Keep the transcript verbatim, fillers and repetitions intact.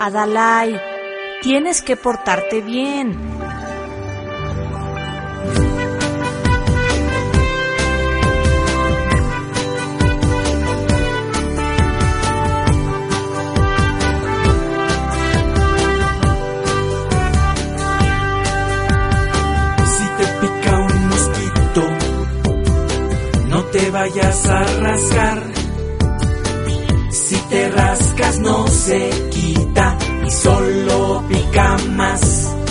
Adalai, tienes que portarte bien. Si te pica un mosquito, no te vayas a rascar. Si te rascas no se quita y solo pica más.